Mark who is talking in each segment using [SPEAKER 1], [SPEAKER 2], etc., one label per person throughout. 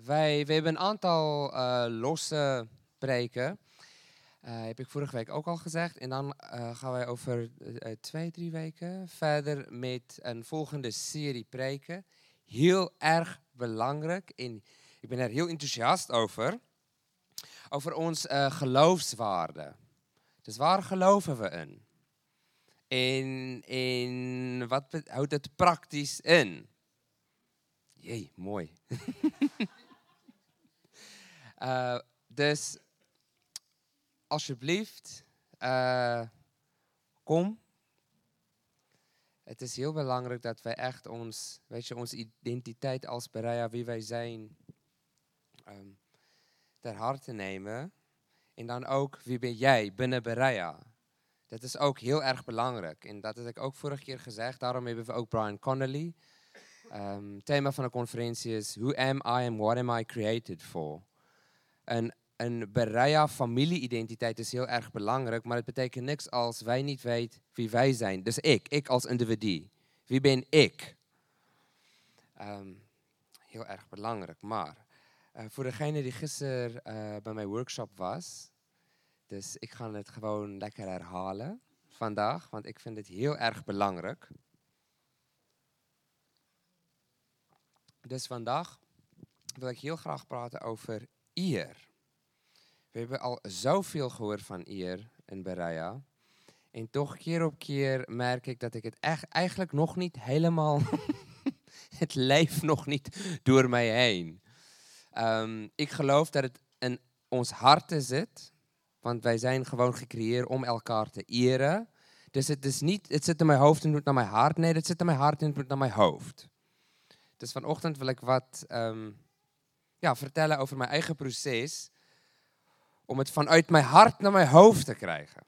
[SPEAKER 1] We hebben een aantal losse preken. Heb ik vorige week ook al gezegd. En dan gaan wij over 2-3 weken verder met een volgende serie preken. Heel erg belangrijk. En ik ben er heel enthousiast over. Over ons geloofswaarde. Dus waar geloven we in? En wat houdt het praktisch in? Jee, mooi. Dus alsjeblieft, kom. Het is heel belangrijk dat wij echt onze identiteit als Berea, wie wij zijn, ter harte nemen. En dan ook, wie ben jij binnen Berea? Dat is ook heel erg belangrijk. En dat heb ik ook vorige keer gezegd. Daarom hebben we ook Brian Connolly. Het thema van de conferentie is Who am I and what am I created for? Een Berea familie-identiteit is heel erg belangrijk, maar het betekent niks als wij niet weten wie wij zijn. Dus ik als individu. Wie ben ik? Heel erg belangrijk, maar voor degene die gisteren bij mijn workshop was, dus ik ga het gewoon lekker herhalen vandaag, want ik vind het heel erg belangrijk. Dus vandaag wil ik heel graag praten over eer. We hebben al zoveel gehoord van eer in Berea. En toch keer op keer merk ik dat ik het eigenlijk nog niet helemaal... het leeft nog niet door mij heen. Ik geloof dat het in ons harten zit. Want wij zijn gewoon gecreëerd om elkaar te eren. Dus het is niet, het zit in mijn hoofd en moet naar mijn hart. Nee, het zit in mijn hart en het moet naar mijn hoofd. Dus vanochtend wil ik wat vertellen over mijn eigen proces. Om het vanuit mijn hart naar mijn hoofd te krijgen.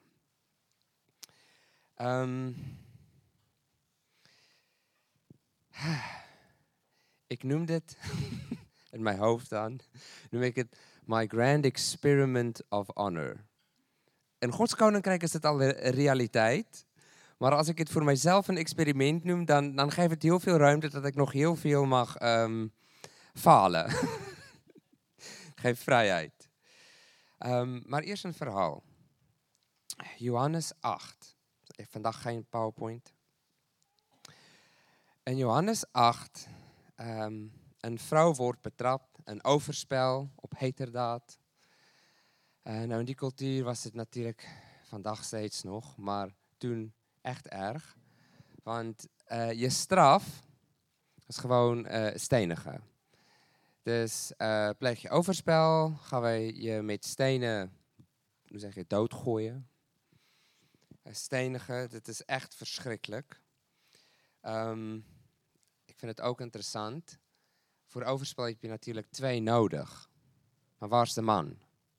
[SPEAKER 1] Ik noem dit, in mijn hoofd dan, noem ik het My Grand Experiment of Honor. In Gods Koninkrijk is het al een realiteit. Maar als ik het voor mijzelf een experiment noem, dan geeft het heel veel ruimte dat ik nog heel veel mag falen. Geef vrijheid. Maar eerst een verhaal. Johannes 8. Ik heb vandaag geen PowerPoint. In Johannes 8, een vrouw wordt betrapt, een overspel op heterdaad. Nou, in die cultuur was het natuurlijk vandaag steeds nog, maar toen echt erg. Want je straf is gewoon stenigen. Dus pleeg je overspel, gaan wij je met stenen, hoe zeg je, doodgooien. Stenigen, dat is echt verschrikkelijk. Ik vind het ook interessant. Voor overspel heb je natuurlijk 2 nodig. Maar waar is de man?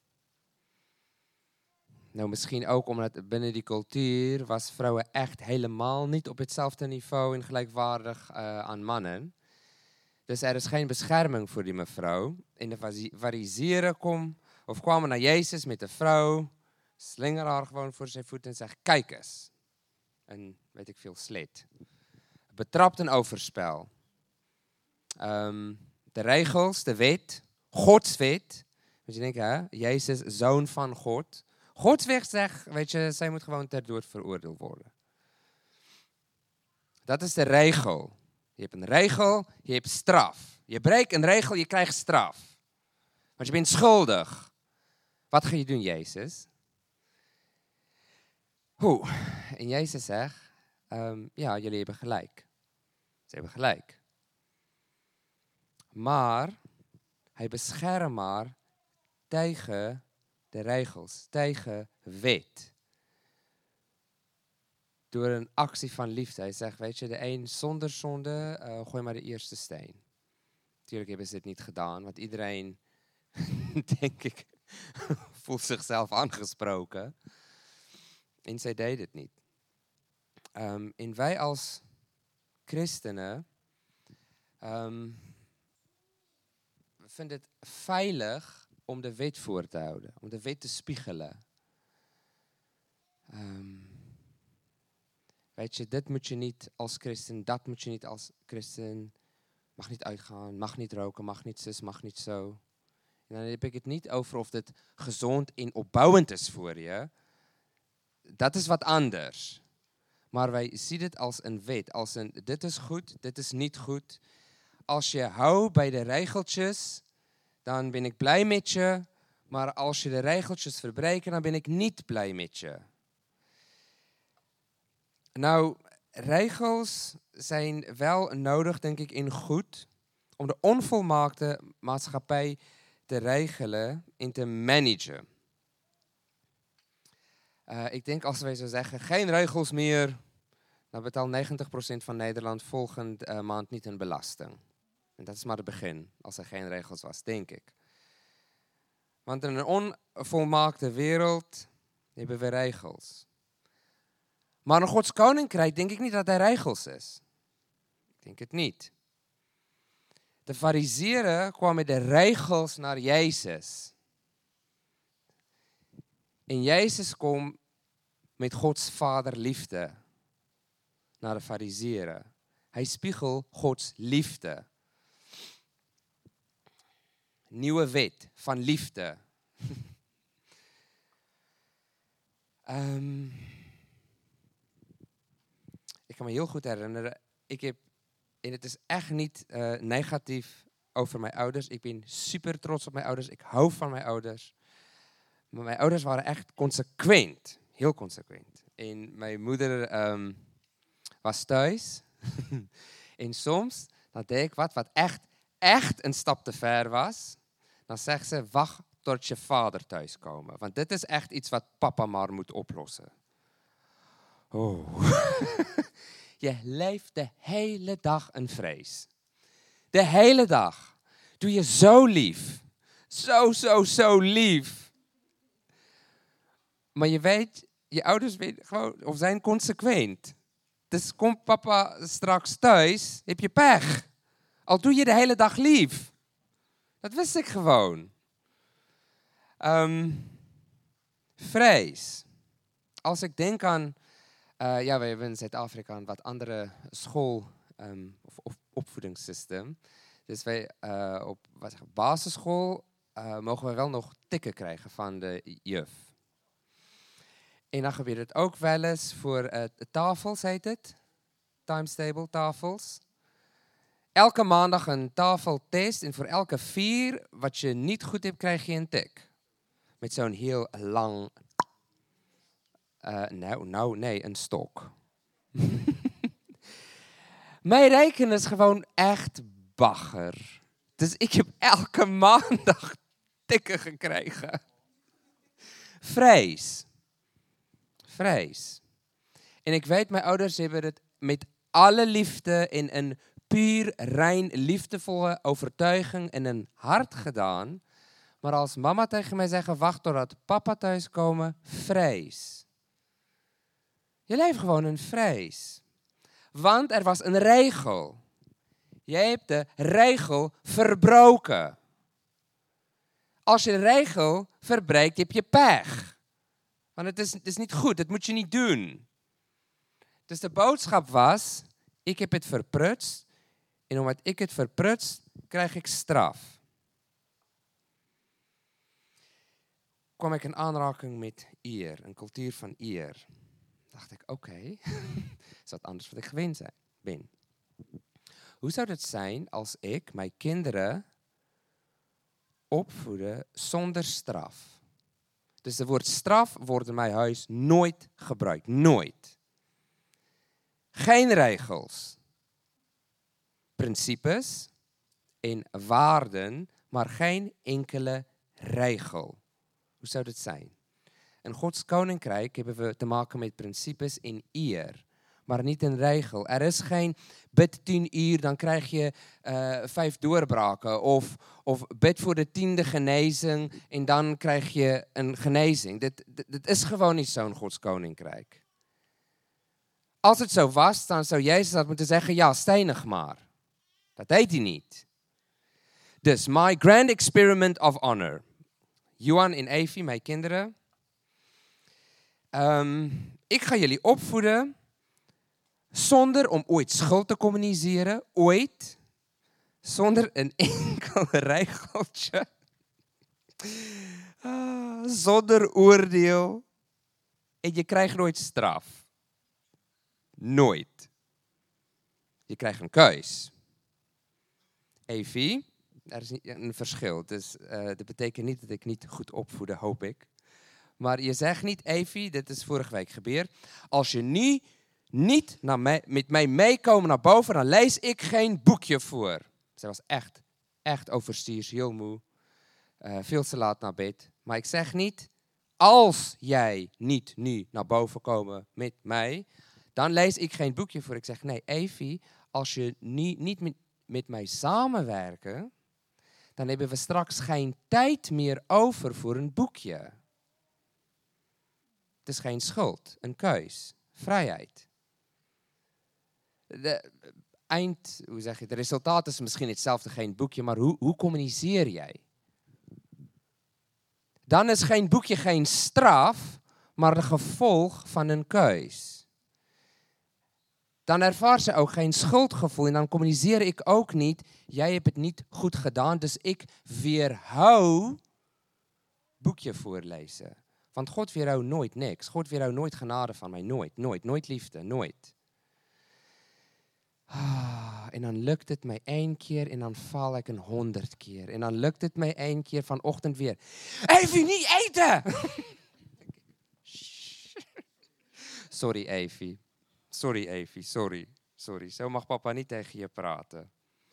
[SPEAKER 1] Nou, misschien ook omdat binnen die cultuur was vrouwen echt helemaal niet op hetzelfde niveau en gelijkwaardig aan mannen. Dus er is geen bescherming voor die mevrouw. En de fariseeren kwamen naar Jezus met de vrouw, slingeren haar gewoon voor zijn voeten en zeggen, kijk eens. En weet ik veel, slet. Betrapt een overspel. De regels, de wet, Gods wet. Dus je denkt, hè, Jezus, zoon van God. Gods wet zegt, weet je, zij moet gewoon ter dood veroordeeld worden. Dat is de regel. Je hebt een regel, je hebt straf. Je breekt een regel, je krijgt straf. Want je bent schuldig. Wat ga je doen, Jezus? Hoe? En Jezus zegt, ja, jullie hebben gelijk. Ze hebben gelijk. Maar hij beschermt maar tegen de regels, tegen wet. Door een actie van liefde. Hij zegt, weet je, de een zonder zonde, gooi maar de eerste steen. Natuurlijk hebben ze het niet gedaan, want iedereen, denk ik, voelt zichzelf aangesproken. En zij deed het niet. En wij als christenen vinden het veilig om de wet voor te houden, om de wet te spiegelen. Weet je, dit moet je niet als christen, dat moet je niet als christen. mag niet uitgaan, mag niet roken, mag niet zus, mag niet zo. En dan heb ik het niet over of dit gezond en opbouwend is voor je. Dat is wat anders. Maar wij zien het als een wet, als een dit is goed, dit is niet goed. Als je houdt bij de regeltjes, dan ben ik blij met je. Maar als je de regeltjes verbreekt, dan ben ik niet blij met je. Nou, regels zijn wel nodig, denk ik, in goed om de onvolmaakte maatschappij te regelen en te managen. Ik denk als wij zo zeggen, geen regels meer, dan betaalt 90% van Nederland volgende maand niet een belasting. En dat is maar het begin, als er geen regels was, denk ik. Want in een onvolmaakte wereld hebben we regels. Maar in Gods koninkrijk denk ik niet dat er regels is. Ik denk het niet. De Farizeeën kwamen met de regels naar Jezus. En Jezus komt met Gods vaderliefde naar de Farizeeën. Hij spiegelt Gods liefde. Nieuwe wet van liefde. Ik kan me heel goed herinneren, en het is echt niet negatief over mijn ouders. Ik ben super trots op mijn ouders. Ik hou van mijn ouders. Maar mijn ouders waren echt consequent. Heel consequent. En mijn moeder was thuis. En soms, dan deed ik wat echt een stap te ver was. Dan zegt ze, wacht tot je vader thuis komt. Want dit is echt iets wat papa maar moet oplossen. Oh. Je leeft de hele dag in vrees. De hele dag. Doe je zo lief. Zo lief. Maar je weet, je ouders zijn consequent. Dus komt papa straks thuis, heb je pech. Al doe je de hele dag lief. Dat wist ik gewoon. Vrees. Als ik denk aan... we hebben in Zuid-Afrika een wat andere school- of opvoedingssysteem. Dus wij op basisschool mogen we wel nog tikken krijgen van de juf. En dan gebeurt het ook wel eens voor tafels, heet het. Times table, tafels. Elke maandag een tafeltest en voor elke 4 wat je niet goed hebt, krijg je een tik. Met zo'n heel lang... nee, een stok. Mijn rekenen is gewoon echt bagger. Dus ik heb elke maandag tikken gekregen. Vrees. En ik weet, mijn ouders hebben het met alle liefde in een puur, rein, liefdevolle overtuiging in een hart gedaan. Maar als mama tegen mij zegt, wacht totdat papa thuis komt, vrees. Je leeft gewoon in vrees. Want er was een regel. Jij hebt de regel verbroken. Als je de regel verbreekt, heb je pech. Want het is niet goed, dat moet je niet doen. Dus de boodschap was, ik heb het verprutst. En omdat ik het verprutst, krijg ik straf. Kwam ik in aanraking met eer, een cultuur van eer. Dacht ik, oké, is dat anders wat ik gewend ben. Hoe zou het zijn als ik mijn kinderen opvoeden zonder straf? Dus het woord straf wordt in mijn huis nooit gebruikt. Nooit. Geen regels. Principes en waarden, maar geen enkele regel. Hoe zou dat zijn? In Gods koninkrijk hebben we te maken met principes en eer, maar niet een regel. Er is geen bid 10 uur, dan krijg je 5 doorbraken. Of bid voor de 10e genezing en dan krijg je een genezing. Dit is gewoon niet zo in Gods koninkrijk. Als het zo was, dan zou Jezus dat moeten zeggen, ja, stenig maar. Dat deed hij niet. Dus, my grand experiment of honor. Johan en Evie, mijn kinderen. Ik ga jullie opvoeden zonder om ooit schuld te communiceren. Ooit. sonder 'n enkel regeltjie, sonder oordeel, en jy krijg nooit straf. Nooit. Jy krijg 'n keus. Evie, er is niet een verschil. Dus dat betekent niet dat ik niet goed opvoede, hoop ik. Maar je zegt niet, Evie, dit is vorige week gebeurd. Als je niet met mij meekomen naar boven, dan lees ik geen boekje voor. Zij was echt overstuurs, heel moe. Veel te laat naar bed. Maar ik zeg niet, als jij niet nu naar boven komen met mij, dan lees ik geen boekje voor. Ik zeg, nee, Evie, als je niet met mij samenwerken, dan hebben we straks geen tijd meer over voor een boekje. Het is geen schuld, een keus, vrijheid. Het resultaat is misschien hetzelfde, geen boekje, maar hoe communiceer jij? Dan is geen boekje geen straf, maar een gevolg van een keus. Dan ervaar ze ook geen schuldgevoel en dan communiceer ik ook niet, jij hebt het niet goed gedaan, dus ik weerhou boekje voorlezen. Want God weerhoudt nooit niks. God weerhoudt nooit genade van mij, nooit liefde, nooit. En dan lukt het mij 1 keer en dan val ik 100 keer. En dan lukt het mij 1 keer vanochtend weer. Evie, niet eten! Sorry Evie. Sorry. Zo mag papa niet tegen je praten.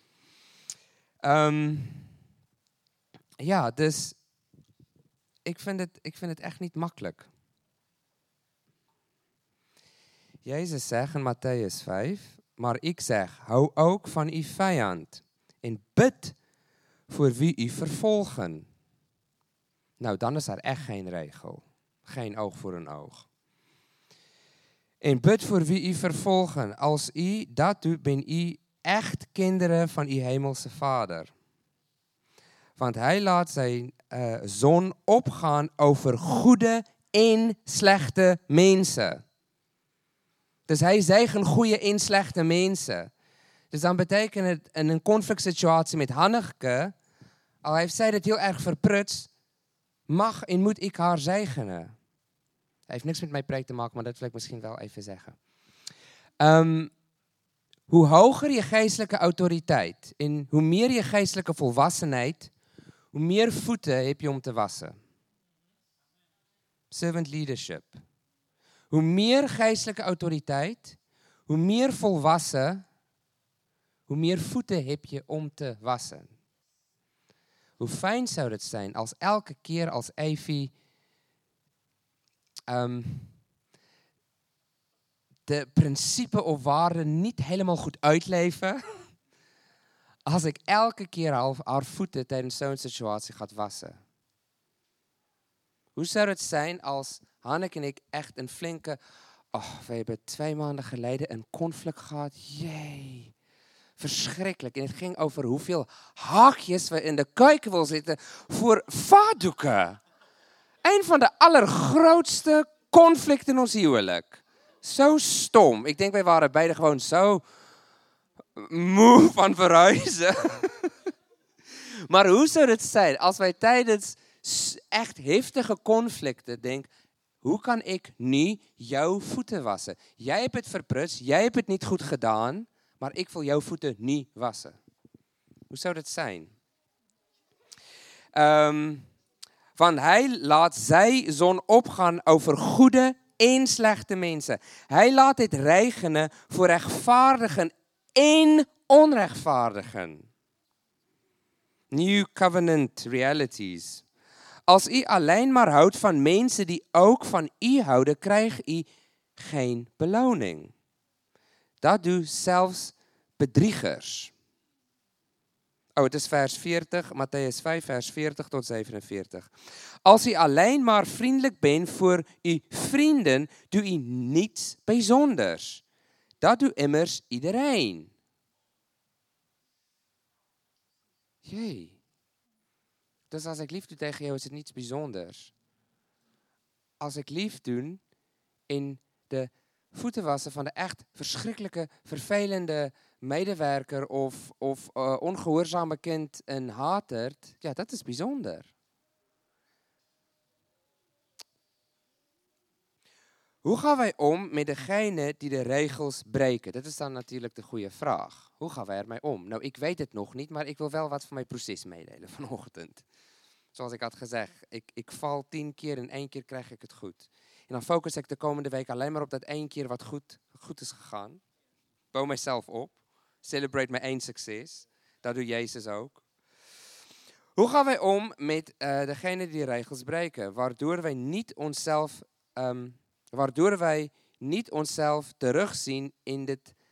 [SPEAKER 1] Ja, dus ik vind het echt niet makkelijk. Jezus zegt in Matthäus 5, maar ik zeg, hou ook van uw vijand en bid voor wie u vervolgen. Nou, dan is er echt geen regel. Geen oog voor een oog. En bid voor wie u vervolgen. Als u dat doet, ben u echt kinderen van uw hemelse Vader. Want hij laat zijn zon opgaan over goede en slechte mensen. Dus hij zegen goede en slechte mensen. Dus dan betekent het in een conflict situatie met Hanneke, al heeft zij het heel erg verprutst, mag en moet ik haar zegenen. Het heeft niks met mijn preek te maken, maar dat wil ik misschien wel even zeggen. Hoe hoger je geestelijke autoriteit en hoe meer je geestelijke volwassenheid, hoe meer voeten heb je om te wassen. Servant leadership. Hoe meer geestelijke autoriteit, hoe meer volwassen, hoe meer voeten heb je om te wassen. Hoe fijn zou het zijn als elke keer als Evie de principe of waarden niet helemaal goed uitleven, als ik elke keer haar voeten tijdens zo'n situatie ga wassen. Hoe zou het zijn als Hanneke en ik echt een flinke... we hebben 2 maanden geleden een conflict gehad. Jee, verschrikkelijk. En het ging over hoeveel haakjes we in de keuken wil zitten voor vaatdoeken. Een van de allergrootste conflicten in ons huwelijk. Zo stom. Ik denk wij waren beide gewoon zo moe van verhuizen. Maar hoe zou het zijn als wij tijdens echt heftige conflicten denken, hoe kan ik nu jouw voeten wassen? Jij hebt het verprutst, jij hebt het niet goed gedaan, maar ik wil jouw voeten niet wassen. Hoe zou dat zijn? Want hij laat zijn zon opgaan over goede en slechte mensen. Hij laat het regenen voor rechtvaardigen en onrechtvaardigen. New covenant realities. Als u alleen maar houdt van mensen die ook van u houden, krijgt u geen beloning. Dat doen zelfs bedriegers. Het is vers 40, Matthäus 5, vers 40 tot 47. Als u alleen maar vriendelijk bent voor uw vrienden, doe u niets bijzonders. Dat doet immers iedereen. Jee. Dus als ik lief doe tegen jou, is het niets bijzonders. Als ik lief doe en de voeten wassen van de echt verschrikkelijke, vervelende medewerker of ongehoorzame kind en hatert, ja, dat is bijzonder. Hoe gaan wij om met degene die de regels breken? Dat is dan natuurlijk de goede vraag. Hoe gaan wij ermee om? Nou, ik weet het nog niet, maar ik wil wel wat van mijn proces meedelen vanochtend. Zoals ik had gezegd, ik val 10 keer en 1 keer krijg ik het goed. En dan focus ik de komende week alleen maar op dat 1 keer wat goed is gegaan. Bouw mijzelf op. Celebrate mijn 1 succes. Dat doet Jezus ook. Hoe gaan wij om met degene die regels breken? Waardoor wij niet onszelf terugzien in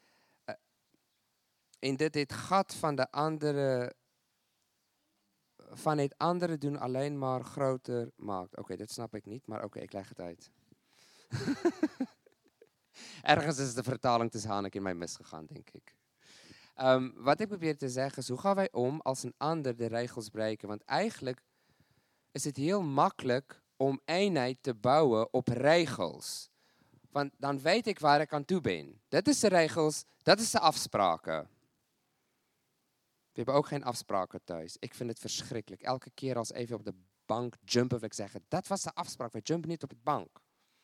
[SPEAKER 1] dit gat van de andere, van het andere doen alleen maar groter maakt. Oké, dat snap ik niet, maar oké, ik leg het uit. Ergens is de vertaling tussen Hanneke en mij misgegaan, denk ik. Wat ik probeer te zeggen is, hoe gaan wij om als een ander de regels breken? Want eigenlijk is het heel makkelijk om eenheid te bouwen op regels. Want dan weet ik waar ik aan toe ben. Dat is de regels, dat is de afspraken. We hebben ook geen afspraken thuis. Ik vind het verschrikkelijk. Elke keer als even op de bank jumpen, wil ik zeggen, dat was de afspraak. We jumpen niet op de bank.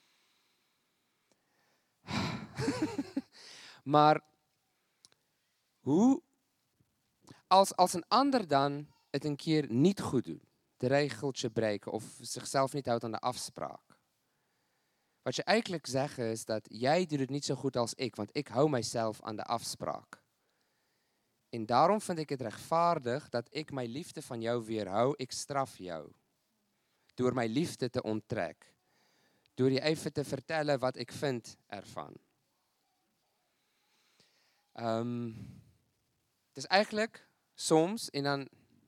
[SPEAKER 1] Maar hoe, als een ander dan het een keer niet goed doet, de regeltje breken of zichzelf niet houdt aan de afspraak. Wat je eigenlijk zegt is dat jij doet het niet zo goed als ik, want ik hou mijzelf aan de afspraak. En daarom vind ik het rechtvaardig dat ik mijn liefde van jou weerhou. Ik straf jou. Door mijn liefde te onttrekken. Door je even te vertellen wat ik vind ervan. Het is eigenlijk soms, en dan,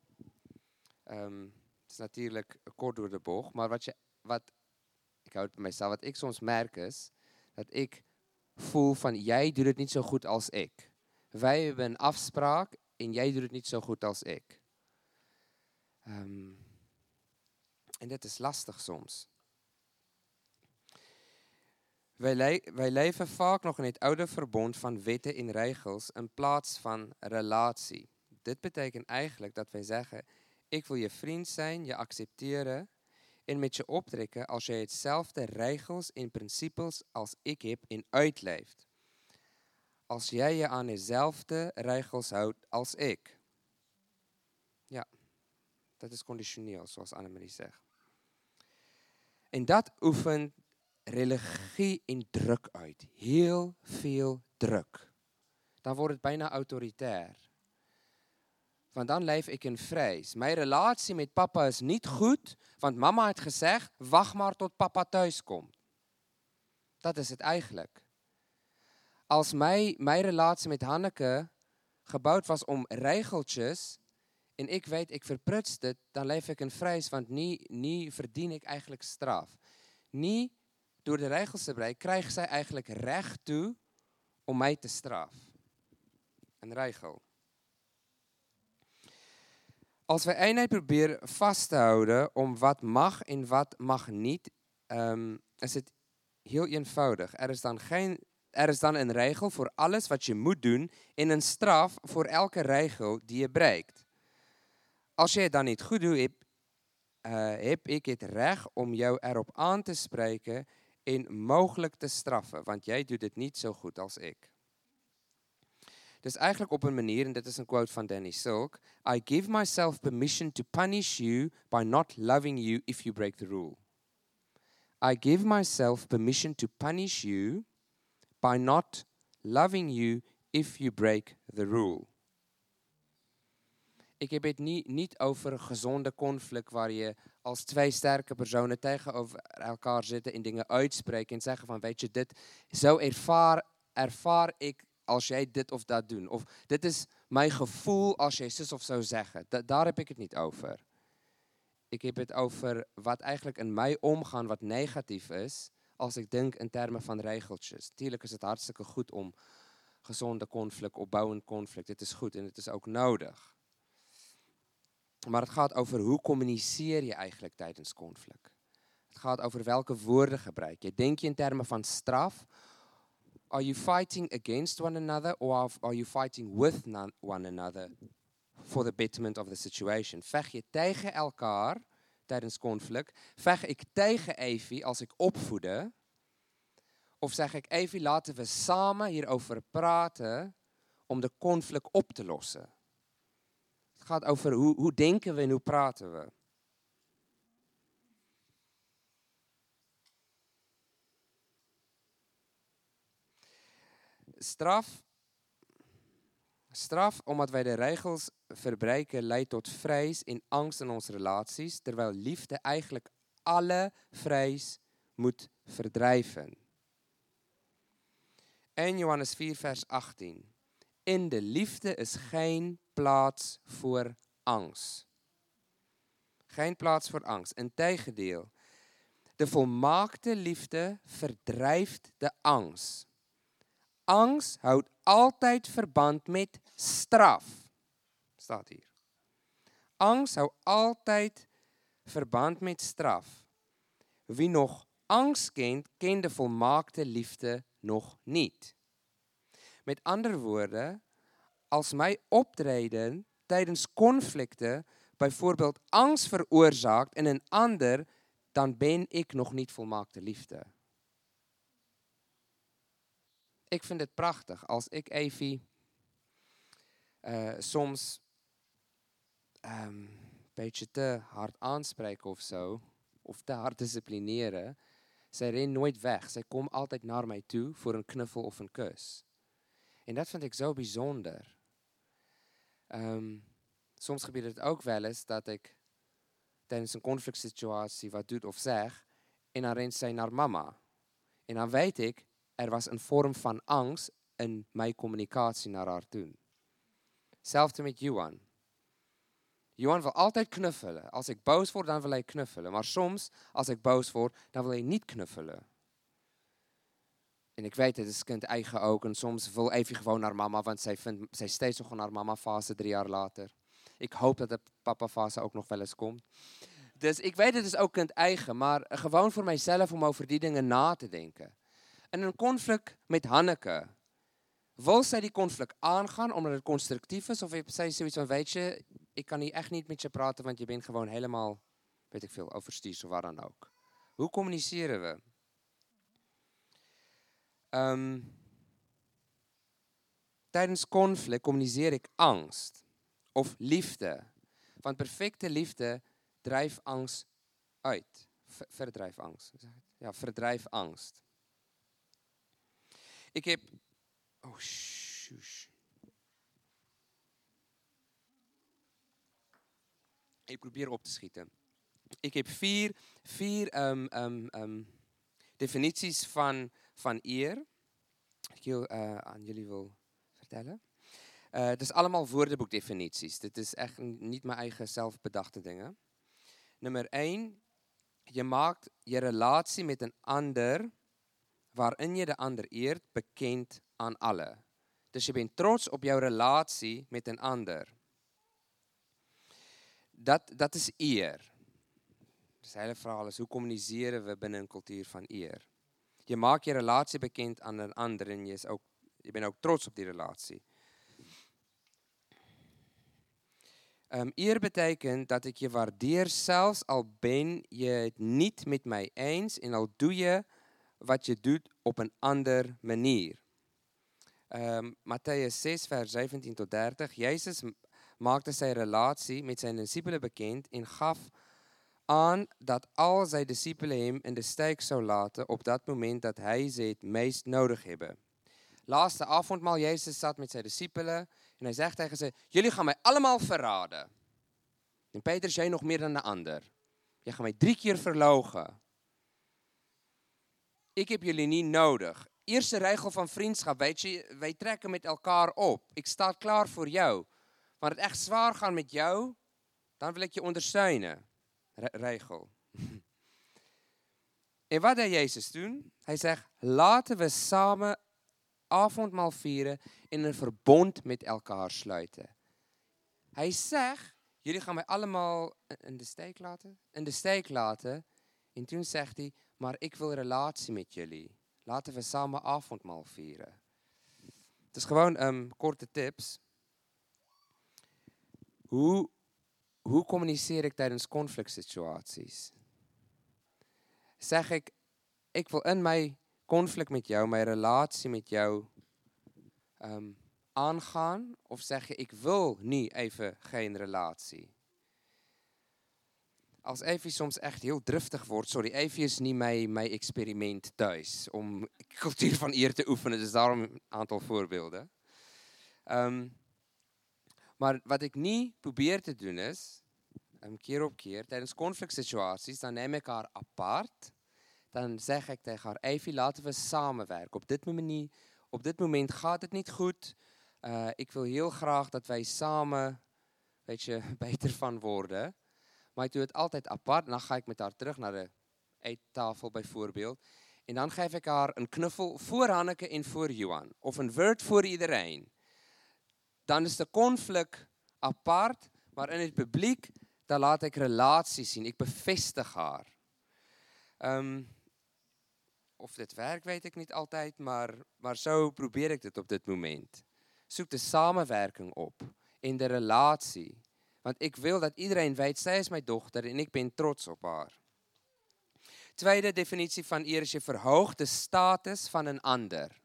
[SPEAKER 1] het is natuurlijk kort door de bocht, maar ik hou het bij mezelf, wat ik soms merk is, dat ik voel van, jij doet het niet zo goed als ik. Wij hebben een afspraak en jij doet het niet zo goed als ik. En dat is lastig soms. Wij leven vaak nog in het oude verbond van wetten en regels in plaats van relatie. Dit betekent eigenlijk dat wij zeggen, ik wil je vriend zijn, je accepteren en met je optrekken als je hetzelfde regels en principes als ik heb en uitleeft. Als jij je aan dezelfde regels houdt als ik. Ja, dat is conditioneel, zoals Annemarie zegt. En dat oefent religie en druk uit. Heel veel druk. Dan wordt het bijna autoritair. Want dan leef ik in vrees. Mijn relatie met papa is niet goed, want mama heeft gezegd, wacht maar tot papa thuis komt. Dat is het eigenlijk. Als mijn relatie met Hanneke gebouwd was om regeltjes, en ik weet, ik verprutst het, dan leef ik in vrees, want niet verdien ik eigenlijk straf. Niet door de regels te breken, krijgt zij eigenlijk recht toe om mij te straffen. Een regel. Als we eenheid proberen vast te houden om wat mag en wat mag niet, is het heel eenvoudig. Er is dan een regel voor alles wat je moet doen en een straf voor elke regel die je breekt. Als je het dan niet goed doet, heb ik het recht om jou erop aan te spreken en mogelijk te straffen, want jij doet het niet zo goed als ik. Dus eigenlijk op een manier, en dit is een quote van Danny Silk, I give myself permission to punish you by not loving you if you break the rule. I give myself permission to punish you by not loving you if you break the rule. Ik heb het niet over een gezonde conflict waar je als 2 sterke personen tegenover elkaar zitten en dingen uitspreken en zeggen van, weet je, dit zo ervaar ik als jij dit of dat doet. Of dit is mijn gevoel als jij zus of zo zeggen. Daar heb ik het niet over. Ik heb het over wat eigenlijk in mij omgaan wat negatief is als ik denk in termen van regeltjes. Tuurlijk is het hartstikke goed om gezonde conflict, opbouwend conflict. Dit is goed en het is ook nodig. Maar het gaat over hoe communiceer je eigenlijk tijdens conflict. Het gaat over welke woorden gebruik je. Denk je in termen van straf Are you fighting against one another or are you fighting with one another for the betterment of the situation? Veg jy tegen elkaar tydens konflik? Veg ek tegen Evie as ek opvoede? Of zeg ek Evie, laten we samen hierover praten om de konflik op te lossen? Het gaat over hoe denken we en hoe praten we. Straf, omdat wij de regels verbreken, leidt tot vrees en angst in onze relaties, terwijl liefde eigenlijk alle vrees moet verdrijven. 1 Johannes 4 vers 18. In de liefde is geen plaats voor angst. Geen plaats voor angst. Integendeel, de volmaakte liefde verdrijft de angst. Angst houdt altijd verband met straf. Staat hier. Angst houdt altijd verband met straf. Wie nog angst kent, kent de volmaakte liefde nog niet. Met andere woorden, als mijn optreden tijdens conflicten bijvoorbeeld angst veroorzaakt in een ander, dan ben ik nog niet volmaakte liefde. Ik vind het prachtig als ik Evie soms een beetje te hard aanspreken of zo, of te hard disciplineren. Zij rent nooit weg. Zij komt altijd naar mij toe voor een knuffel of een kus. En dat vind ik zo bijzonder. Soms gebeurt het ook wel eens dat ik tijdens een conflict situatie wat doe of zeg, en dan rent zij naar mama. En dan weet ik, er was een vorm van angst in mijn communicatie naar haar toe. Hetzelfde met Johan. Johan wil altijd knuffelen. Als ik boos word, dan wil hij knuffelen. Maar soms, als ik boos word, dan wil hij niet knuffelen. En ik weet, het is kind eigen ook. En soms wil Evie gewoon naar mama, want zij steeds nog naar mama fase 3 jaar later. Ik hoop dat de papa fase ook nog wel eens komt. Dus ik weet, het is ook kind eigen. Maar gewoon voor mijzelf om over die dingen na te denken. In een conflict met Hanneke. Wil zij die conflict aangaan omdat het constructief is? Of heeft zij zoiets van, weet je, ik kan hier echt niet met je praten, want je bent gewoon helemaal, weet ik veel, overstuurs of waar dan ook. Hoe communiceren we? Tijdens conflict communiceer ik angst of liefde. Want perfecte liefde drijft angst uit. Verdrijft angst. Ja, verdrijft angst. Ik heb... Oh, shush. Ik probeer op te schieten. Ik heb vier definities van eer. Ik aan jullie wil vertellen. Het is allemaal woordenboekdefinities. Dit is echt niet mijn eigen zelfbedachte dingen. Nummer 1. Je maakt je relatie met een ander, waarin je de ander eert, bekend aan alle. Dus je bent trots op jouw relatie met een ander. Dat is eer. Dus het hele verhaal is, hoe communiceren we binnen een cultuur van eer? Je maakt je relatie bekend aan een ander en je bent ook trots op die relatie. Eer betekent dat ik je waardeer, zelfs al ben je het niet met mij eens en al doe je wat je doet op een andere manier. Mattheüs 6 vers 17 tot 30. Jezus maakte zijn relatie met zijn discipelen bekend en gaf aan dat al zijn discipelen hem in de steek zou laten op dat moment dat hij ze het meest nodig hebben. Laatste avondmaal, Jezus zat met zijn discipelen en hij zegt tegen ze, jullie gaan mij allemaal verraden. En Petrus, jij nog meer dan de ander. Jij gaat mij 3 keer verloochenen. Ik heb jullie niet nodig. Eerste regel van vriendschap, weet je, wij trekken met elkaar op. Ik sta klaar voor jou. Wanneer het echt zwaar gaat met jou, dan wil ik je ondersteunen. Regel. En wat deed Jezus toen? Hij zegt, laten we samen avondmaal vieren en een verbond met elkaar sluiten. Hij zegt, jullie gaan mij allemaal in de steek laten. In de steek laten. En toen zegt hij, maar ik wil relatie met jullie. laten we samen avondmaal vieren. Het is gewoon korte tips. Hoe communiceer ik tijdens conflict situaties? Zeg ik wil in my conflict met jou, my relatie met jou aangaan? Of zeg je, ik wil nie even geen relatie? Als Evie soms echt heel driftig wordt, sorry, Evie is nie my experiment thuis om cultuur van eer te oefenen, dus daarom een aantal voorbeelden. Maar wat ik nie probeer te doen is, keer op keer, tijdens conflict situaties, dan neem ik haar apart, dan zeg ik tegen haar, Evie, laten we samenwerken. Op dit moment gaat het niet goed. Ik wil heel graag dat wij samen, beter van worden. Maar ik doe het altijd apart. En dan ga ik met haar terug naar de eettafel bijvoorbeeld. En dan geef ik haar een knuffel voor Hanneke en voor Johan. Of een woord voor iedereen. Dan is de conflict apart. Maar in het publiek, dan laat ik relaties zien. Ik bevestig haar. Of dit werkt, weet ik niet altijd. Maar zo probeer ik het op dit moment. Zoek de samenwerking op. In de relatie. Want ik wil dat iedereen weet, zij is mijn dochter en ik ben trots op haar. Tweede definitie van eer is je verhoogt de status van een ander.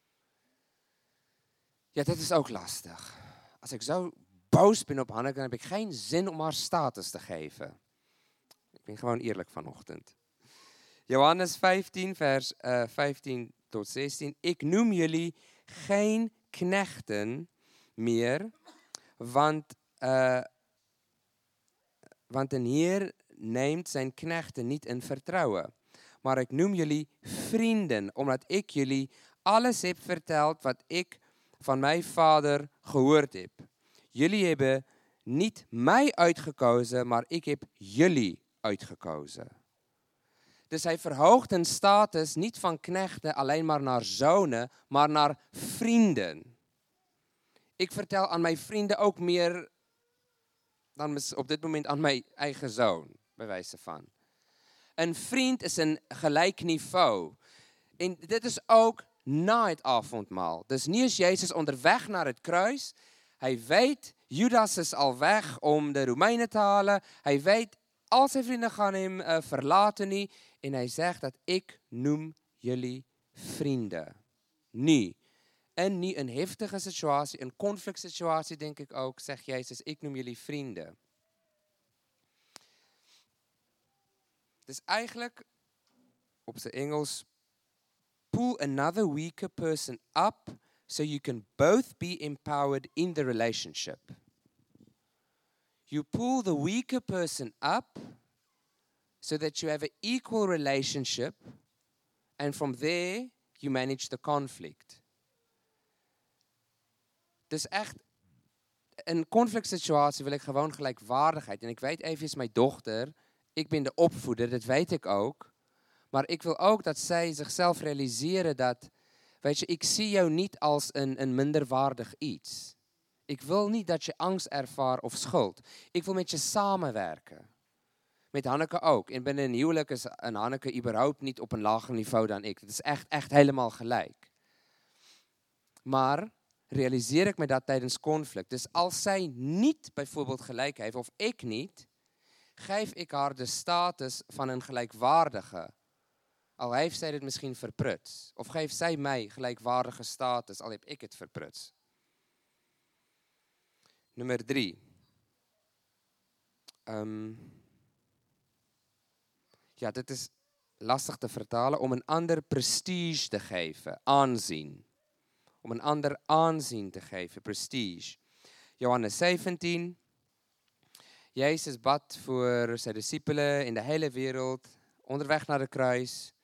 [SPEAKER 1] Ja, dit is ook lastig. Als ik zo boos ben op Hanneke, dan heb ik geen zin om haar status te geven. Ik ben gewoon eerlijk vanochtend. Johannes 15, vers 15 tot 16. Ik noem jullie geen knechten meer, want een Heer neemt zijn knechten niet in vertrouwen. Maar ik noem jullie vrienden, omdat ik jullie alles heb verteld wat ik van mijn vader gehoord heb. Jullie hebben niet mij uitgekozen, maar ik heb jullie uitgekozen. Dus hij verhoogt hun status niet van knechten alleen maar naar zonen, maar naar vrienden. Ik vertel aan mijn vrienden ook meer dan op dit moment aan mijn eigen zoon, bij wijze van. Een vriend is een gelijk niveau. En dit is ook na het avondmaal. Dus nie is Jezus onderweg naar het kruis. Hij weet, Judas is al weg om de Romeinen te halen. Hij weet, al zijn vrienden gaan hem verlaten nie. En hij zegt dat ik noem jullie vrienden. Nie. En niet een heftige situatie, een conflict situatie denk ik ook, zegt Jezus, ik noem jullie vrienden. Dus eigenlijk, op zijn Engels, pull another weaker person up, so you can both be empowered in the relationship. You pull the weaker person up, so that you have an equal relationship, and from there, you manage the conflict. Dus echt, in een conflict situatie wil ik gewoon gelijkwaardigheid. En ik weet even, is mijn dochter, ik ben de opvoeder, dat weet ik ook. Maar ik wil ook dat zij zichzelf realiseren dat, weet je, ik zie jou niet als een minderwaardig iets. Ik wil niet dat je angst ervaart of schuld. Ik wil met je samenwerken. Met Hanneke ook. En binnen een huwelijk is een Hanneke überhaupt niet op een lager niveau dan ik. Het is echt helemaal gelijk. Maar realiseer ik me dat tijdens conflict. Dus als zij niet bijvoorbeeld gelijk heeft, of ik niet, geef ik haar de status van een gelijkwaardige. Al heeft zij het misschien verprutst. Of geeft zij mij gelijkwaardige status, al heb ik het verprutst. Nummer 3. Ja, dit is lastig te vertalen. Om een ander prestige te geven, aanzien. Om een ander aanzien te geven, prestige. Johannes 17. Jezus bad voor zijn discipelen in de hele wereld, onderweg naar de kruis.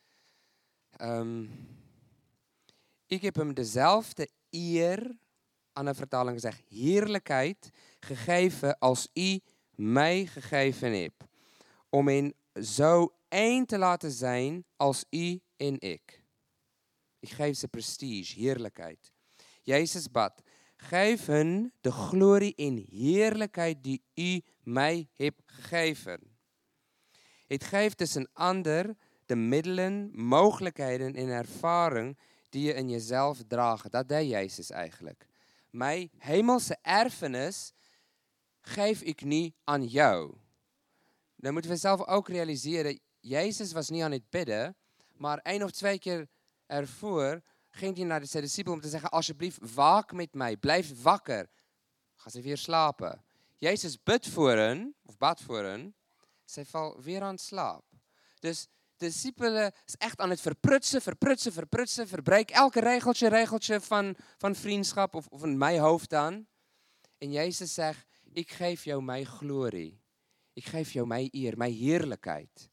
[SPEAKER 1] Ik heb hem dezelfde eer, aan een vertaling gezegd, heerlijkheid gegeven als u mij gegeven hebt. Om hen zo één te laten zijn als u en ik. Ik geef ze prestige, heerlijkheid. Jezus bad, geef hun de glorie en heerlijkheid die u mij hebt gegeven. Het geeft dus een ander de middelen, mogelijkheden en ervaring die je in jezelf draagt. Dat deed Jezus eigenlijk. Mijn hemelse erfenis geef ik niet aan jou. Dan moeten we zelf ook realiseren, Jezus was niet aan het bidden, maar 1 of 2 keer ervoor ging hij naar zijn discipelen om te zeggen, alsjeblieft waak met mij, blijf wakker. Ga ze weer slapen. Jezus bidt voor hen, of bad voor hen, zij valt weer aan slaap. Dus de discipelen is echt aan het verprutsen. Verbreek elke regeltje van vriendschap of in mijn hoofd dan. En Jezus zegt, ik geef jou mijn glorie. Ik geef jou mijn eer, mijn heerlijkheid.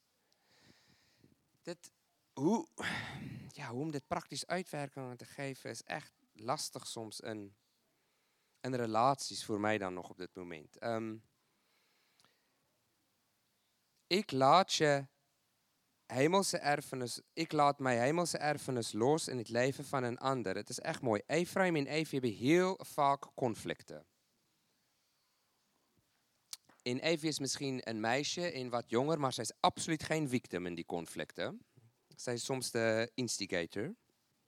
[SPEAKER 1] Hoe om dit praktisch uitwerking te geven is echt lastig soms in relaties voor mij dan nog op dit moment. Ik laat mijn hemelse erfenis los in het leven van een ander. Het is echt mooi. Ephraim en Evi hebben heel vaak conflicten. En Evi is misschien een meisje en wat jonger, maar zij is absoluut geen victim in die conflicten. Zij is soms de instigator.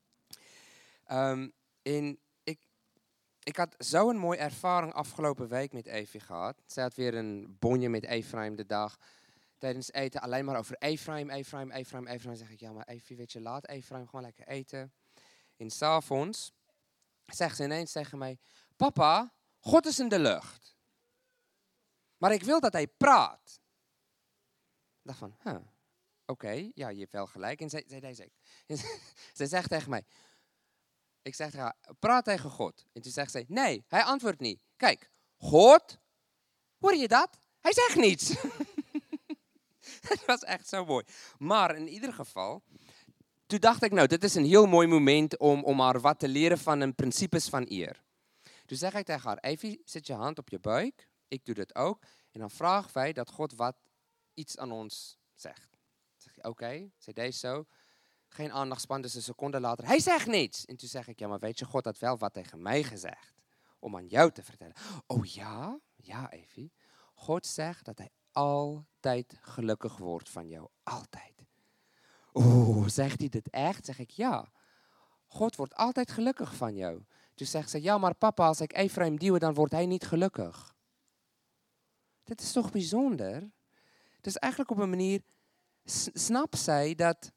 [SPEAKER 1] En ik had zo'n mooie ervaring afgelopen week met Evi gehad. Zij had weer een bonje met Ephraim de dag. Tijdens eten alleen maar over Ephraim. Dan zeg ik, ja maar Evi, weet je, laat Ephraim gewoon lekker eten. En 's avonds zegt ze ineens tegen mij, papa, God is in de lucht. Maar ik wil dat hij praat. Ik dacht van, oké, ja, je hebt wel gelijk. En zij zegt tegen mij, ik zeg tegen haar, praat tegen God. En toen zegt zij, nee, hij antwoordt niet. Kijk, God, hoor je dat? Hij zegt niets. Het was echt zo mooi. Maar in ieder geval, toen dacht ik, nou, dit is een heel mooi moment om haar wat te leren van een principes van eer. Toen zeg ik tegen haar, Evie, zet je hand op je buik. Ik doe dat ook. En dan vragen wij dat God iets aan ons zegt. Dan zeg je, oké, zei deze zo. Geen aandachtspan, dus een seconde later, hij zegt niets. En toen zeg ik, ja, maar weet je, God had wel wat tegen mij gezegd. Om aan jou te vertellen. Oh ja? Ja, Evie. God zegt dat hij altijd gelukkig wordt van jou. Altijd. Oeh, zegt hij dit echt? Zeg ik, ja. God wordt altijd gelukkig van jou. Toen zegt ze, ja, maar papa, als ik Ephraim duw, dan wordt hij niet gelukkig. Dit is toch bijzonder? Dus eigenlijk op een manier, snapt zij dat,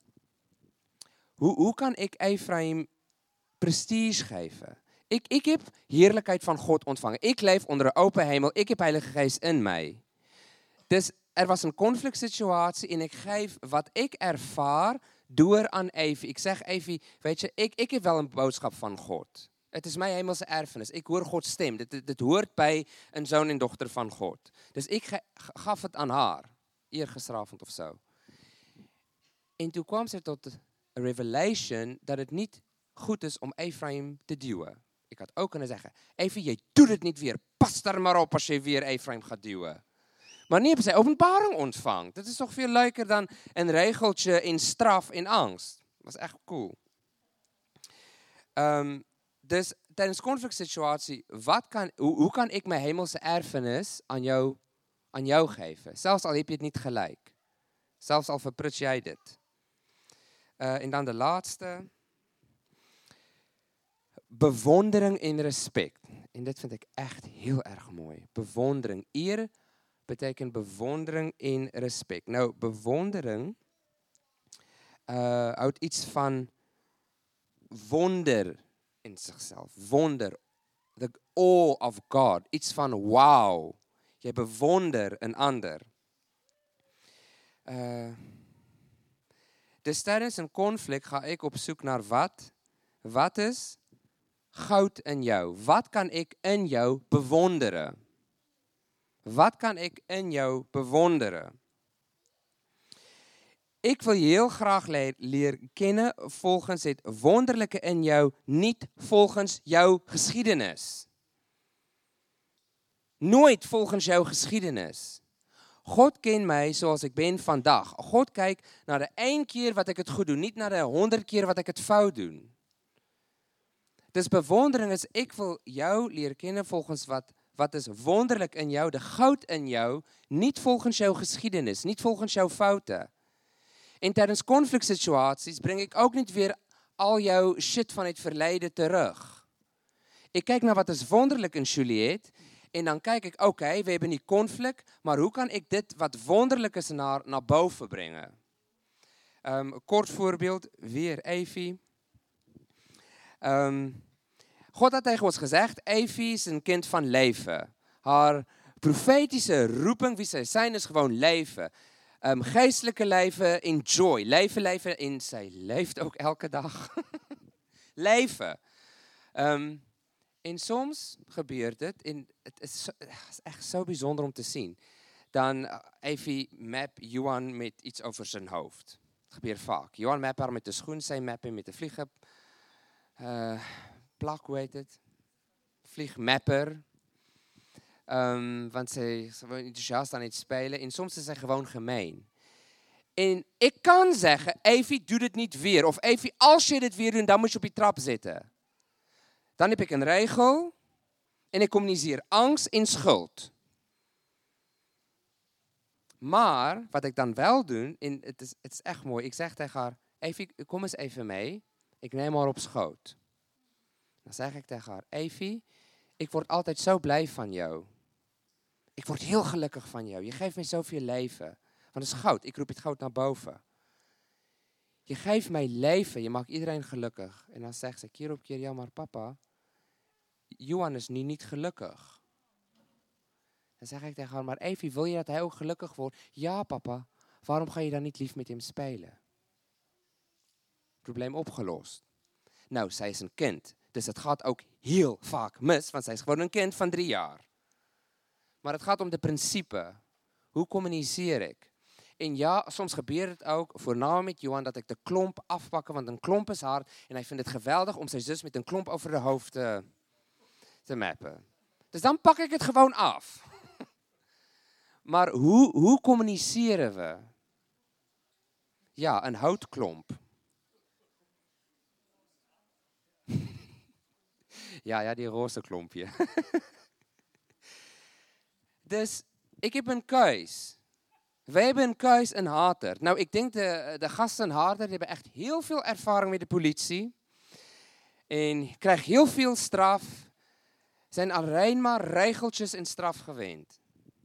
[SPEAKER 1] hoe kan ik Ephraim prestige geven? Ik heb heerlijkheid van God ontvangen. Ik leef onder een open hemel. Ik heb Heilige Geest in mij. Dus er was een conflict situatie en ik geef wat ik ervaar door aan Evie. Ik zeg Evie, weet je, ik heb wel een boodschap van God. Het is mijn hemelse erfenis. Ik hoor Gods stem. Dit hoort bij een zoon en dochter van God. Dus ik gaf het aan haar. Eergisteravond of zo. En toen kwam ze tot de revelation dat het niet goed is om Ephraim te duwen. Ik had ook kunnen zeggen, Evie, je doet het niet weer. Pas er maar op als je weer Ephraim gaat duwen. Maar nu hebben zij openbaring ontvangt. Dat is toch veel leuker dan een regeltje in straf en angst. Dat was echt cool. Dus tijdens conflict situatie, hoe kan ik mijn hemelse erfenis aan jou geven? Zelfs al heb je het niet gelijk. Zelfs al verpruts jij dit. En dan de laatste. Bewondering en respect. En dit vind ik echt heel erg mooi. Bewondering. Eer betekent bewondering en respect. Nou, bewondering houdt iets van wonder in zichzelf. Wonder. The awe of God. Iets van wauw. Je bewonder een ander. Dus tijdens een conflict ga ik op zoek naar wat? Wat is goud in jou? Wat kan ik in jou bewonderen? Wat kan ik in jou bewonderen? Ik wil je heel graag leren kennen volgens het wonderlijke in jou, niet volgens jouw geschiedenis. Nooit volgens jouw geschiedenis. God kent mij zoals ik ben vandaag. God kijkt naar de 1 keer wat ik het goed doe, niet naar de 100 keer wat ik het fout doe. Dus bewondering is, ik wil jou leren kennen volgens wat is wonderlijk in jou, de goud in jou, niet volgens jouw geschiedenis, niet volgens jouw fouten. En tydens konfliksituasies bring ek ook net weer al jou shit van het verlede terug. Ek kyk na wat is wonderlik in Juliet, en dan kyk ek, okay, we hebben die konflik, maar hoe kan ek dit wat wonderlik is na boven brengen? Kort voorbeeld, weer Evie. God had tegen ons gezegd, Evie is een kind van leven. Haar profetische roeping, wie zij zijn, is gewoon leven. Geestelijke leven, enjoy. Leven, en zij leeft ook elke dag. Leven. En soms gebeurt het, en het is echt zo bijzonder om te zien. Dan Evie map Johan met iets over zijn hoofd. Het gebeurt vaak. Johan map haar met de schoen, zij mappen met de vliegen. Plak, hoe heet het? Vliegmapper. Want ze is gewoon enthousiast aan het spelen. En soms is zij gewoon gemeen. En ik kan zeggen, Evie, doe dit niet weer. Of Evie, als je dit weer doet, dan moet je op je trap zitten. Dan heb ik een regel. En ik communiceer angst en schuld. Maar, wat ik dan wel doe, en het is echt mooi. Ik zeg tegen haar, Evie, kom eens even mee. Ik neem haar op schoot. Dan zeg ik tegen haar, Evie, ik word altijd zo blij van jou. Ik word heel gelukkig van jou. Je geeft mij zoveel leven. Want het is goud. Ik roep het goud naar boven. Je geeft mij leven. Je maakt iedereen gelukkig. En dan zegt ze keer op keer, ja maar papa, Johan is nu niet gelukkig. Dan zeg ik tegen haar, maar Evie, wil je dat hij ook gelukkig wordt? Ja papa, waarom ga je dan niet lief met hem spelen? Probleem opgelost. Nou, zij is een kind. Dus het gaat ook heel vaak mis, want zij is gewoon een kind van 3 jaar. Maar het gaat om de principe. Hoe communiceer ik? En ja, soms gebeurt het ook, voornamelijk met Johan, dat ik de klomp afpakken, want een klomp is hard. En hij vindt het geweldig om zijn zus met een klomp over de hoofd te mappen. Dus dan pak ik het gewoon af. Maar hoe communiceren we? Ja, een houtklomp. Ja, die roze klompje. Dus ik heb een keus. Wij hebben een keus in Hater. Nou, ik denk de gasten in Hater hebben echt heel veel ervaring met de politie. En krijgen heel veel straf. Zijn alleen maar regeltjes en straf gewend.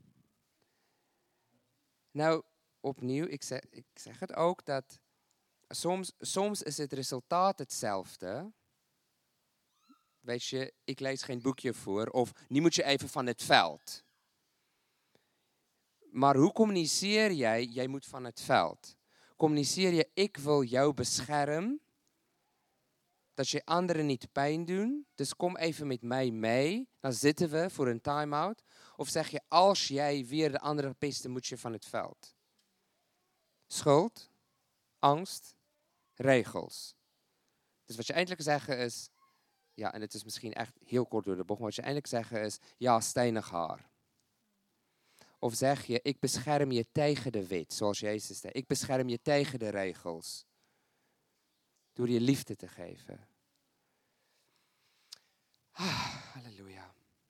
[SPEAKER 1] Nou, opnieuw, ik zeg het ook, dat soms is het resultaat hetzelfde. Weet je, ik lees geen boekje voor. Of nu moet je even van het veld. Maar hoe communiceer jij? Jij moet van het veld. Communiceer je, ik wil jou beschermen. Dat je anderen niet pijn doet. Dus kom even met mij mee. Dan zitten we voor een time-out. Of zeg je, als jij weer de andere pesten, moet je van het veld. Schuld, angst, regels. Dus wat je eindelijk zeggen is, ja, en het is misschien echt heel kort door de bocht, maar wat je eindelijk zeggen is, ja, steinig haar. Of zeg je, ik bescherm je tegen de wet, zoals Jezus zei. Ik bescherm je tegen de regels. Door je liefde te geven. Halleluja.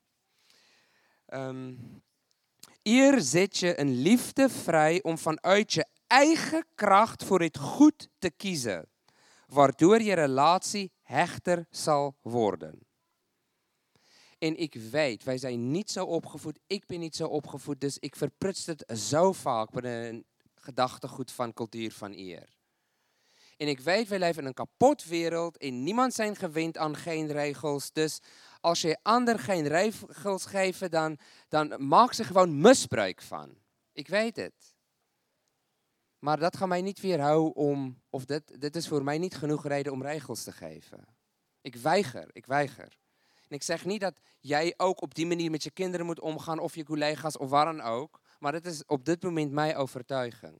[SPEAKER 1] Hier zet je een liefde vrij om vanuit je eigen kracht voor het goed te kiezen. Waardoor je relatie hechter zal worden. En ik weet, wij zijn niet zo opgevoed, ik ben niet zo opgevoed, dus ik verprutst het zo vaak met een gedachtegoed van cultuur van eer. En ik weet, wij leven in een kapot wereld en niemand zijn gewend aan geen regels. Dus als je ander geen regels geeft, dan maak ze gewoon misbruik van. Ik weet het. Maar dat gaat mij niet weerhouden of dit is voor mij niet genoeg reden om regels te geven. Ik weiger. En ik zeg niet dat jij ook op die manier met je kinderen moet omgaan of je collega's of waar dan ook. Maar dat is op dit moment mijn overtuiging.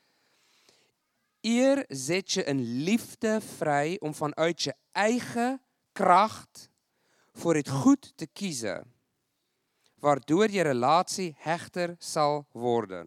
[SPEAKER 1] Hier zet je een liefde vrij om vanuit je eigen kracht voor het goed te kiezen. Waardoor je relatie hechter zal worden.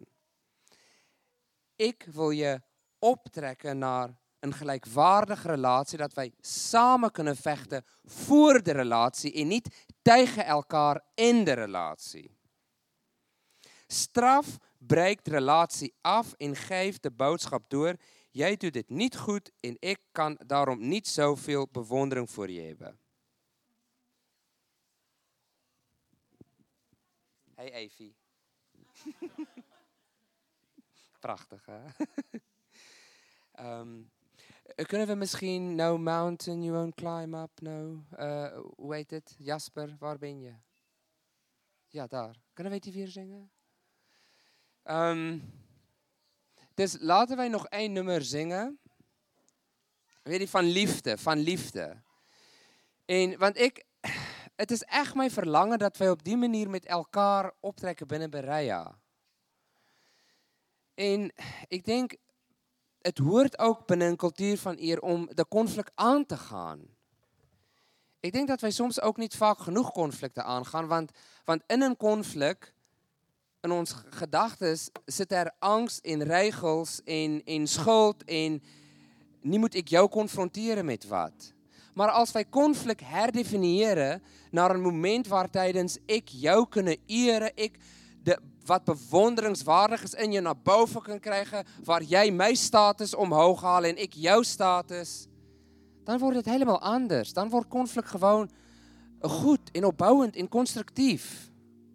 [SPEAKER 1] Ik wil je optrekken naar een gelijkwaardige relatie, dat wij samen kunnen vechten voor de relatie en niet tegen elkaar in de relatie. Straf breekt relatie af en geeft de boodschap door, jy doen dit niet goed en ek kan daarom niet zoveel bewondering voor je hebben. Hey Evie. Prachtig, hè? Kunnen we misschien No Mountain You Won't Climb Up? No, hoe heet het? Jasper, waar ben je? Ja, daar. Kunnen we die weer zingen? Dus laten wij nog 1 nummer zingen. Weet je, van liefde. Want het is echt mijn verlangen dat wij op die manier met elkaar optrekken binnen Berea. En ik denk, het hoort ook binnen een cultuur van eer om de conflict aan te gaan. Ik denk dat wij soms ook niet vaak genoeg conflicten aangaan, want in een conflict, in ons gedagtes, zit er angst en regels en schuld en nu moet ik jou confronteren met wat. Maar als wij conflict herdefiniëren naar een moment waar tijdens ik jou kunnen eren, wat bewonderingswaardig is in je naar boven kan krijgen, waar jij mijn status omhoog haalt en ik jouw status, dan wordt het helemaal anders. Dan wordt conflict gewoon goed en opbouwend en constructief.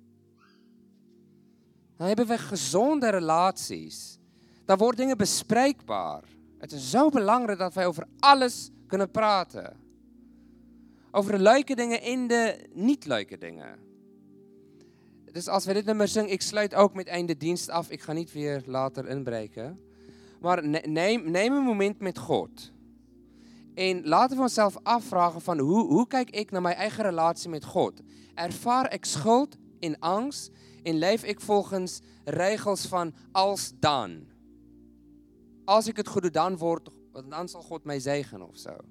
[SPEAKER 1] Dan hebben we gezonde relaties. Dan worden dingen bespreekbaar. Het is zo belangrijk dat wij over alles kunnen praten. Over de leuke dingen en de niet leuke dingen. Dus als we dit nummer zingen, ik sluit ook met einde dienst af. Ik ga niet weer later inbreken. Maar neem een moment met God. En laten we onszelf afvragen van hoe kijk ik naar mijn eigen relatie met God? Ervaar ik schuld en angst en leef ik volgens regels van als dan? Als ik het goed doe, dan zal God mij zegenen of zo.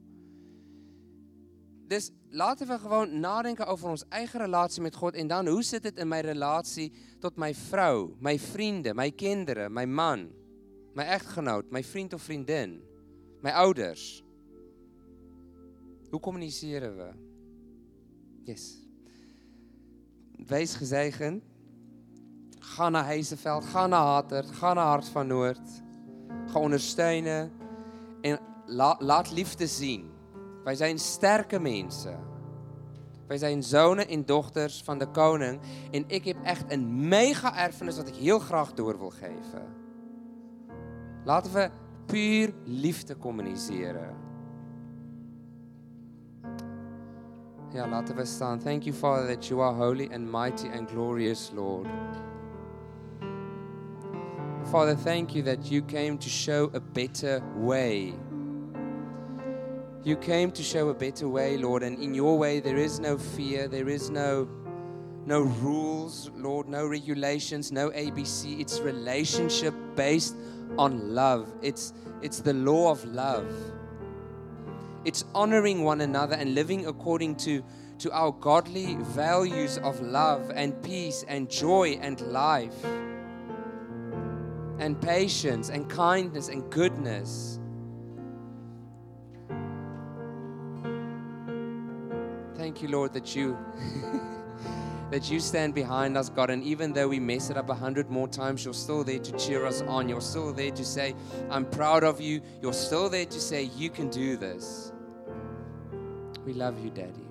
[SPEAKER 1] Dus laten we gewoon nadenken over onze eigen relatie met God. En dan, hoe zit het in mijn relatie tot mijn vrouw, mijn vrienden, mijn kinderen, mijn man, mijn echtgenoot, mijn vriend of vriendin, mijn ouders. Hoe communiceren we? Yes. Wees gezegend. Ga naar Heizeveld, ga naar Hatert, ga naar Hart van Noord. Ga ondersteunen en laat liefde zien. Wij zijn sterke mensen. Wij zijn zonen en dochters van de koning. En ik heb echt een mega erfenis wat ik heel graag door wil geven. Laten we puur liefde communiceren. Ja, laten we staan. Thank you, Father, that you are holy and mighty and glorious, Lord. Father, thank you that you came to show a better way. You came to show a better way, Lord, and in your way there is no fear, there is no rules, Lord, no regulations, no ABC. It's relationship based on love. It's the law of love. It's honoring one another and living according to our godly values of love and peace and joy and life and patience and kindness and goodness. Thank you, Lord, that you stand behind us, God, and even though we mess it up 100 more times, you're still there to cheer us on. You're still there to say, I'm proud of you. You're still there to say, you can do this. We love you, Daddy.